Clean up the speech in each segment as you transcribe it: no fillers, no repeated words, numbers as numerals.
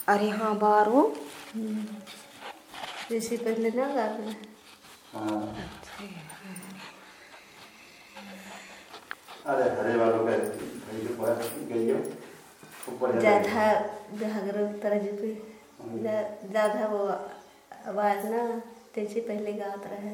अरे हाँ बारो जैसे पहले ना गाना। अरे हरे वालों का ज़्यादा जागरूक तरह जो ज़्यादा वो आवाज़ ना जैसे पहले गात रहे।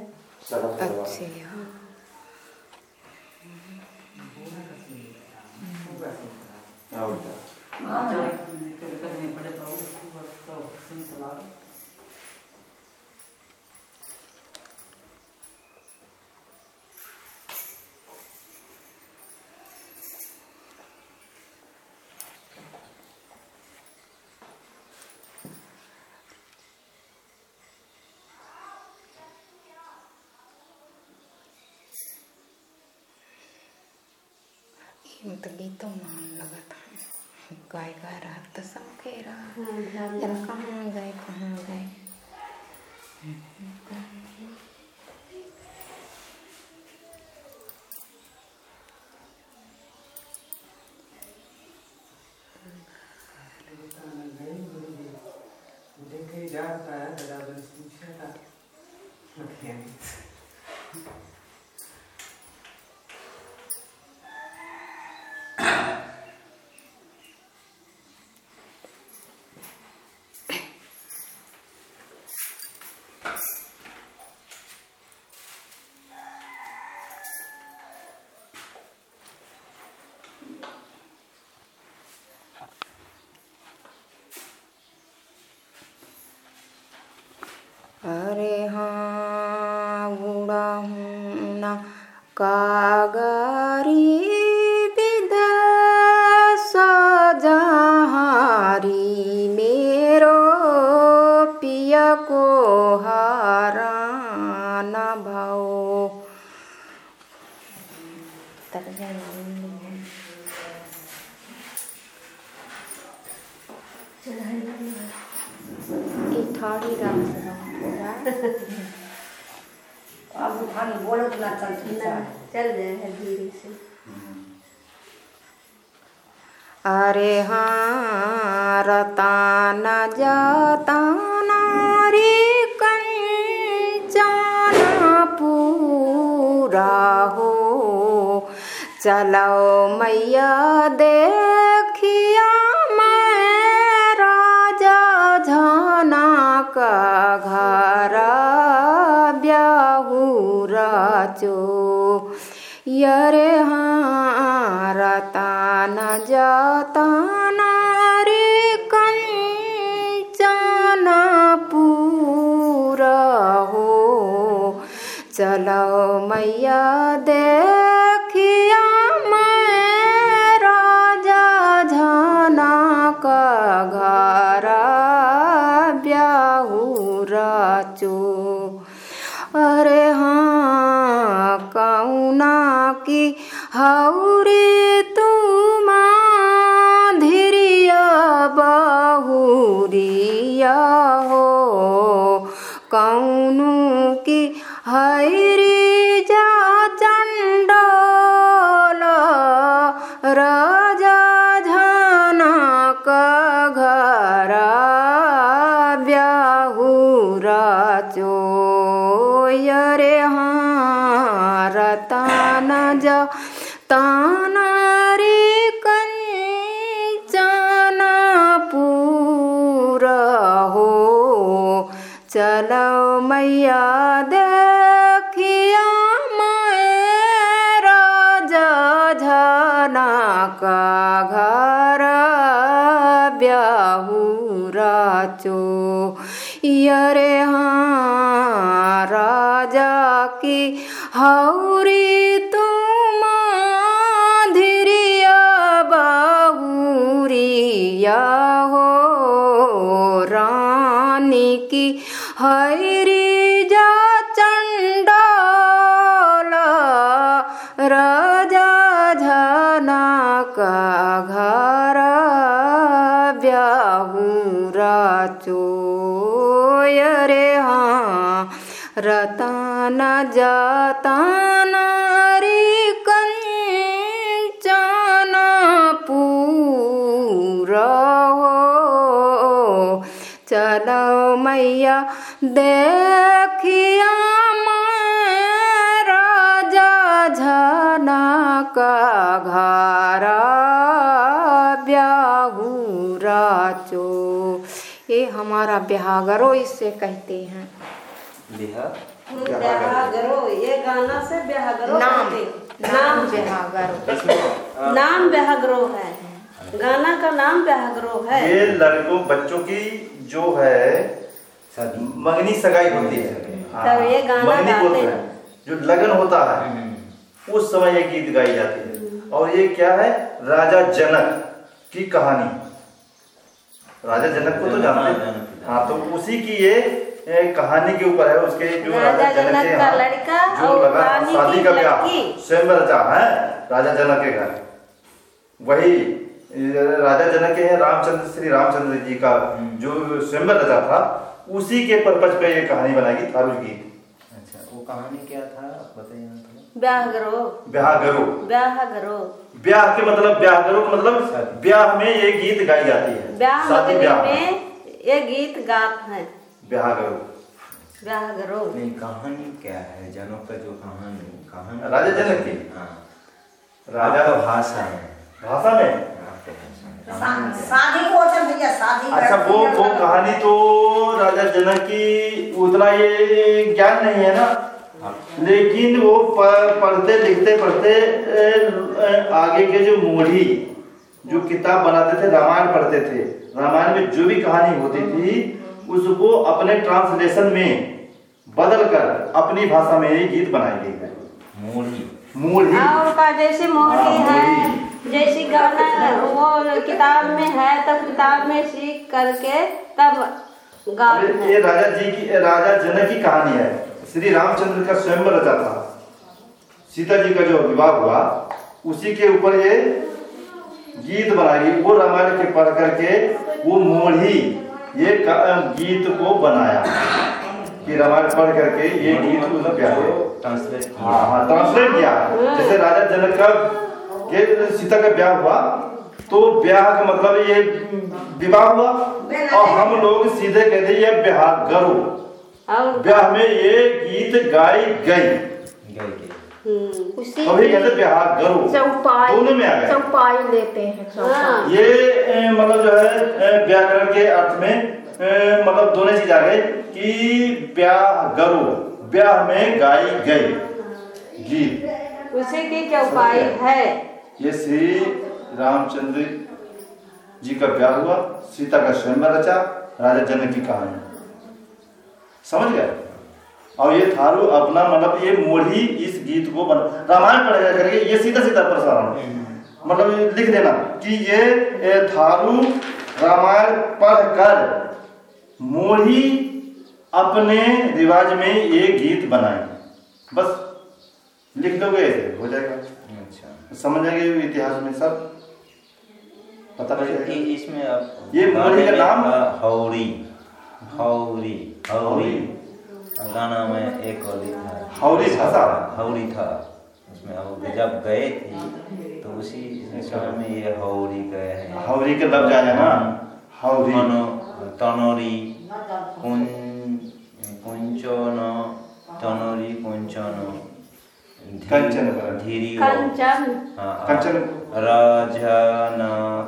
तो गीतों मान लगा था गाय गा रहा तो सब कह रहा यार कहाँ गए कहाँ गए। अरे हाँ बूढ़ा हूँ ना कागारी विदेश जहारी मेरो पिया को हाराना भाओ। ठाड़ी रात अब ठाड़ी बोलो तो ना चल जाए धीरे से। अरे हाँ रतान जतान रे कंचन पूरा हो चलो मैया देखिया मैं राजा झाना का घर ब्याहूरा चो यरे हाँ रतान जतान रे कंचन पूरा हो चलो मैया देखिया मैं राजा झाना का घर ब्याहूरा चो। अरे हाँ कौना की हौरे तुम धीरिया बहुरिया हो कौनु की हैरी जा चंडोल राजा झाना का घर ब्याहूरा चो यरे हाँ रतान जतान रे कंचन पूरा हो चलो मैया देखिया मैं राजा झाना का घर ब्याहूरा चो यरे हाँ राजा की हौरी तुम धीरिया बहुरिया हो रानी की हैरी जा चंडाल राजा झाना का घर ब्याहूरा चो यरे हाँ रतान जतान रे कंचन पूरा हो चलो मैया देखिया मैं राजा जनक घर ब्याहू राचो। ये हमारा ब्याहगरो इससे कहते हैं। ब्याहगरो, ये गाना से ब्याहगरो नाम नाम ब्याहगरो, नाम ब्याहगरो है, गाना का नाम ब्याहगरो है। ये लड़कों बच्चों की जो है मंगनी सगाई होती है, तब ये गाना मंगनी गाते बोलते हैं, जो लगन होता है उस समय ये गीत गाई जाती है। और ये क्या है, राजा जनक की कहानी। राजा जनक को तो जानते हैं, हाँ, तो उसी की ये कहानी के ऊपर है। उसके जो राजा जनक का लड़का और रानी शादी की का ब्याह लड़की स्वयं रचा है राजा जनक के घर। वही राजा जनक के हैं रामचंद्र, श्री रामचंद्र जी का जो स्वयं रचा था, उसी के पर्पज पे ये कहानी बनाई थारू गीत। अच्छा, वो कहानी क्या था बताइए। ब्याहगरो, ब्याहगरो, ब्याहगरो, ब्याह के मतलब ब्याहगरो का मतलब ब्याह में ये गीत गाई जाती है। ब्याह शादी ब्याह में ये गीत गात है ब्याहगरो। ब्याहगरो। नहीं, कहानी क्या है जनक का, जो कहानी राजा जनक की, हाँ, राजा का भाषा है, भाषा में। शादी को भैया शादी। अच्छा, वो कहानी तो राजा जनक की उतना ये ज्ञान नहीं है ना, लेकिन वो पढ़ते लिखते पढ़ते आगे के जो मूढ़ी जो किताब बनाते थे, रामायण पढ़ते थे, रामायण में जो भी कहानी होती थी उसको अपने ट्रांसलेशन में बदल कर अपनी भाषा में ये गीत बनाई गई है। मूढ़ी और का जैसे मोहरी है, जैसी गाना वो किताब में है, तब किताब में सीख करके तब गाते हैं। ये राजा जी की, राजा जनक की कहानी है। श्री रामचंद्र का स्वयं रचा था, सीता जी का जो विवाह हुआ उसी के ऊपर ये गीत बनाई। वो रामायण के पढ़ करके वो मोढ़ी ये गीत को बनाया कि रामायण पढ़ करके ये गीत ट्रांसलेट किया। जैसे राजा जनक का के सीता का ब्याह हुआ तो ब्याह का मतलब ये विवाह हुआ, और हम लोग सीधे कहते ये ब्याहगरो, ब्याह में ये गीत गाई गई, अभी कहते ब्याहगरो, दोनों में आ गए। चौपाई लेते हैं। ये मतलब जो है व्याकरण के अर्थ में मतलब दोनों चीज आ गए कि ब्याहगरो, ब्याह में गाई गई गीत, उसी की चौपाई है। ये श्री रामचंद्र जी का ब्याह हुआ, सीता का स्वयं रचा, राजा जनक की कहानी, समझ गए। और ये थारू अपना मतलब ये मोढ़ी इस गीत को रामायण पढ़ेगा करके ये सीधा सीधा प्रसारण मतलब लिख देना कि ये थारू रामायण पढ़कर मोढ़ी अपने रिवाज में ये गीत बनाए, बस लिख दोगे ऐसे हो जाएगा। अच्छा, समझ जाएंगे इतिहास में सब पता लगेगा। इसमें आप ये मोढ़ी का नाम हौरी गाना में एक हौरी भाषा हौरी था उसमें। अब जब गए थे तो उसी समय में ये हौरी गए हैं। हौरी के लफ्ज आया ना, हौरी तनोरी कुंचन तनोरी कुंचन कंचन धीरी कंचन कंचन राजा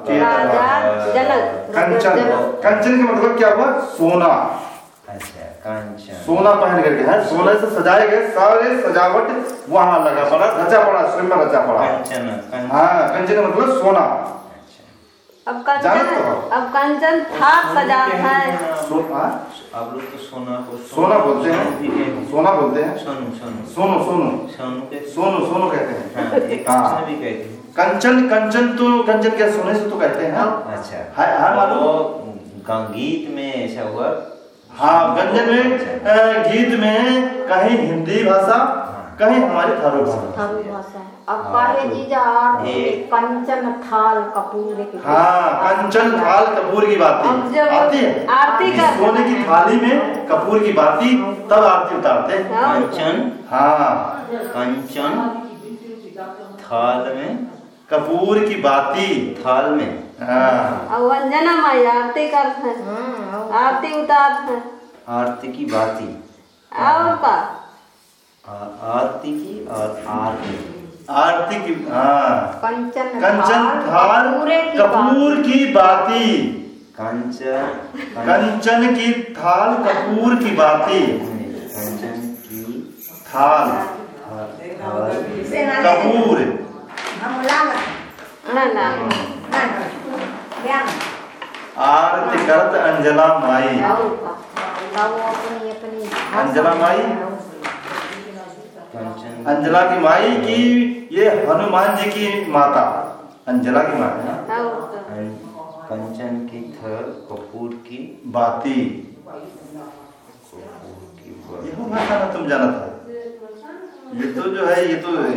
जनक कंचन कंचन का मतलब क्या हुआ, सोना। अच्छा, कंचन सोना पहन करके है, सोने से सजाए गए सारे सजावट वहां लगा पड़ा, रचा पड़ा, स्वयं रचा पड़ा। कंचन हाँ, कंचन का मतलब सोना। अब कंचन था सजा है। आप लोग तो सोना बोलते हैं, सोना बोलते हैं, सोनू कहते हैं। कंचन तो कंचन क्या सोने से तो कहते हैं। अच्छा, है मालूम। गीत में ऐसा हुआ। हाँ, गंजन में गीत में कहीं हिंदी भाषा, कहीं हमारी थारू भाषा। अब कहे जीजा कंचन थाल कपूर की। हाँ, कंचन थाल कपूर की बाती आती है। आरती का सोने की थाली में कपूर की बाती, तब आरती उतारते हैं। कंचन, हाँ, कंचन थाल में कपूर की बाती थाल में। हाँ, वंजना माई आरती करते हैं। आरती उतार है आरती की बाती और का आरती की और आरती की, हाँ कंचन थाल कपूर की बाती, कंचन की थाल कपूर की बाती, कंचन की थाल कपूर हम लाग ना आरती करत अंजला माई, और का वो अपनी अपनी अंजला माई, कंचन अंजला की माई की, ये हनुमान जी की माता अंजला की माता, और का कंचन की थल कपूर की बाती। कपूर की ये भाषा ना तुम जाना था, ये तो जो है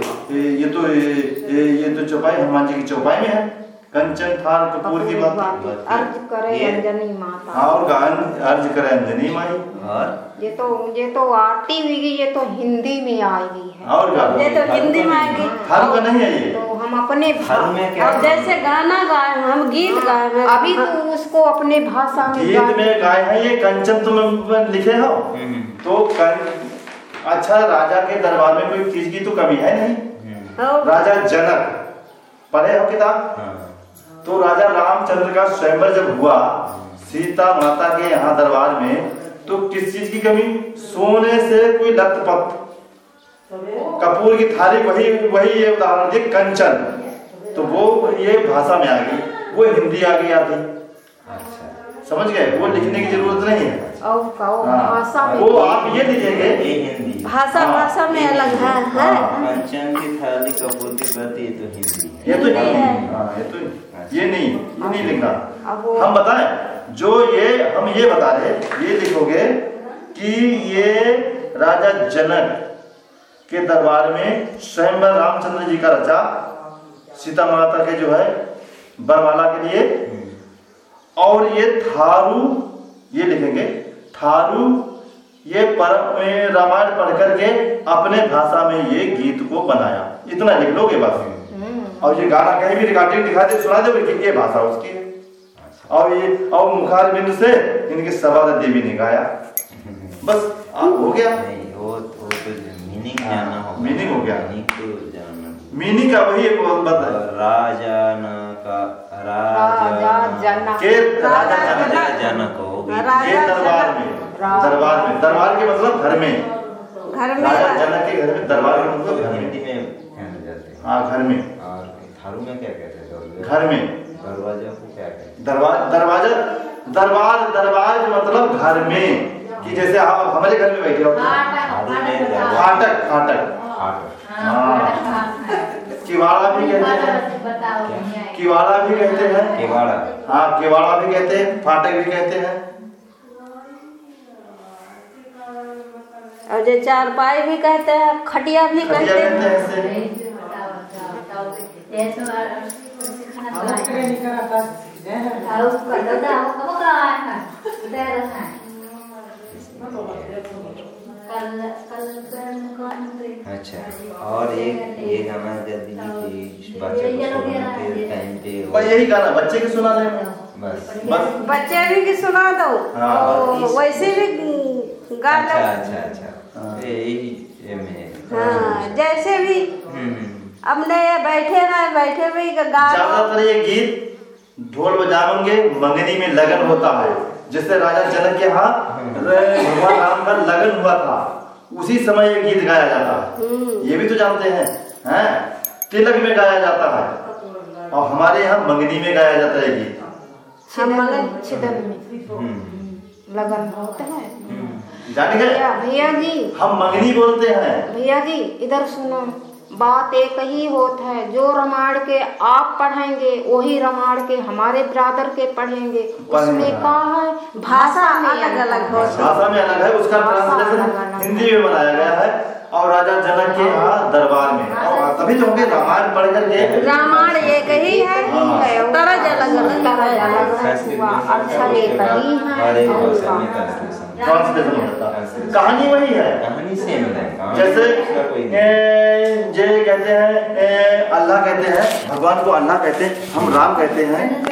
ये तो चौपाई हनुमान जी की चौपाई में है, कंचन थाल कपूर की बाती। अर्ज करे अंजनी माता। हाँ, और गान अर्ज करे अंजनी माई, और ये तो आरती हुई, ये तो हिंदी में आएगी है। और गान ये तो हिंदी में आएगी। थाल का नहीं है ये, तो हम अपने थाल में क्या अब जैसे गाना गाए हम गीत गाए हैं अभी तो उसको अपने भाषा में गीत में गाए हैं ये कंचन तुम लिखे हो तो अच्छा, राजा के दरबार में कोई चीज की तो कमी है नहीं। और राजा जनक पढ़े हो किताब, तो राजा रामचंद्र का स्वयंवर जब हुआ सीता माता के यहाँ दरबार में, तो किस चीज की कमी, सोने से कोई लथपथ कपूर की थाली, वही ये उदाहरण दिए कंचन, तो वो ये भाषा में आ गई, वो हिंदी आ गई आती, समझ गए, वो लिखने की जरूरत नहीं है। और भाषा में वो आप ये लिखेंगे, ये हिंदी भाषा में अलग है कंचन की थाली कपूर की बाती, ये तो हिंदी ये तो हिंदी है। हाँ, ये नहीं लिखना। अब वो हम बताएं जो हम ये बता रहे, ये लिखोगे कि ये राजा जनक के दरबार में स्वयंवर रामचंद्र जी का रचा, सीता माता के जो है बरमाला के लिए, और ये थारू, ये लिखेंगे थारू, ये रामायण पढ़ करके अपने भाषा में ये गीत को बनाया, इतना लिख लोगे बस। और ये गाना कहीं भी रिकॉर्डिंग दिखा दे, सुना दे कि ये भाषा उसकी है, और मुखार बिंदु से इनके सवाद देवी ने गाया, बस हो गया। नहीं, वो तो मीनिंग जानना होगा, मीनिंग हो गया, मीनिंग तो जानना, मीनिंग का वही बता राजा जनक हो गई ये दरबार के मतलब घर में, राजा जनक के घर में, दरबार के मतलब हिंदी में कहने जाते हैं। हाँ, घर में। और थारू में क्या कहते हैं? घर में। दरवाजा को क्या कहते हैं? दरबार मतलब घर में, कि जैसे आप हमारे घर में बैठे हो, फाटक, किवाड़ा भी कहते हैं, किवाड़ा भी कहते हैं, केवाड़ा, हाँ किवाड़ा भी कहते हैं, फाटक भी कहते हैं। और जो चारपाई भी कहते हैं, खटिया भी कहते हैं। अच्छा, और ये गाना यदि बच्चे को सुनाते टाइम पे यही गाना बच्चे के सुना दे, बस बच्चे भी सुना दो, वैसे भी गा लो। अच्छा, यही में हाँ, जैसे भी अपने बैठे भी गा। ज्यादातर ये गीत ढोल बजाओगे मंगनी में लगन होता है, जिससे राजा जनक के यहाँ भगवान राम का लगन हुआ था, उसी समय ये गीत गाया जाता है। ये भी तो जानते हैं, तिलक में गाया जाता है, और हमारे यहाँ मंगनी में गाया जाता है गीत, छिदन में लगन होता है। जान गए भैया जी, हम मंगनी बोलते हैं। भैया जी इधर सुनो, बात एक ही होता है, जो रामायण के आप पढ़ेंगे वही रामायण के हमारे ब्रादर के पढ़ेंगे, उसमें कहा है भाषा अलग अलग हो, भाषा में अलग है, उसका ट्रांसलेशन हिंदी में बनाया गया है, और राजा जनक के यहाँ दरबार में, और तभी तो होंगे रामायण पढ़ करके। रामायण एक ही है, तरज अलग अच्छा एक ही है, ट्रांसलेशन होता है, कहानी वही है, कहानी सेम है। जैसे जे कहते हैं अल्लाह कहते हैं, भगवान को अल्लाह कहते हैं, हम राम कहते हैं।